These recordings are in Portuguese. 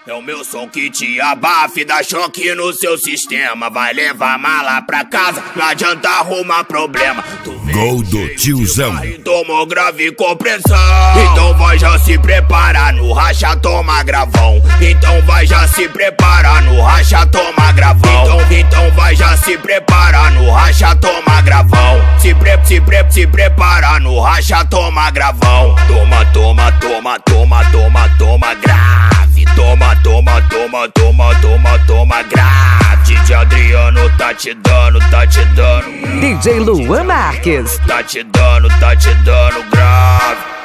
É o meu som que te abafa e dá choque no seu sistema. Vai levar mala pra casa, não adianta arrumar problema. Gol do tiozão. Tomou grave compressão. Então vai já se preparar no racha, toma gravão. Então vai já se preparar no racha, toma gravão. Então vai já se preparar no racha, toma gravão. Se prepara no racha, toma gravão. Toma grave. Toma grave. DJ Adriano tá te dando. DJ Luan Marques tá te dando grave.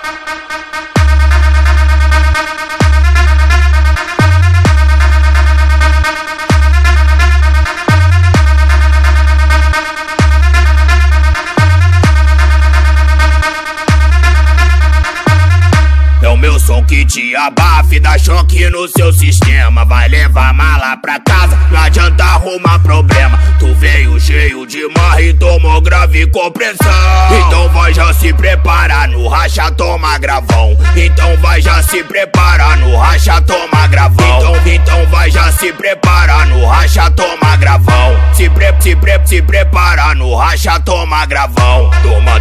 É o meu som que te abafa e dá choque no seu sistema. Vai levar mala pra casa, não adianta arrumar problema. Tu veio cheio de marra e tomou grave compressão. Então vai já se preparar no racha, toma gravão. Então vai já se preparar no racha, toma gravão. Então vai já se preparar no racha, toma gravão. Se prepara no racha, toma gravão. Toma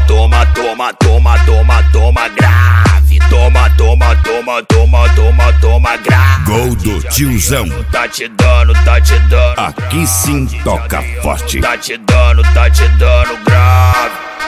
grave. Toma grave. Gol do tiozão. Tá te dando. Aqui sim toca forte. Tá te dando grave.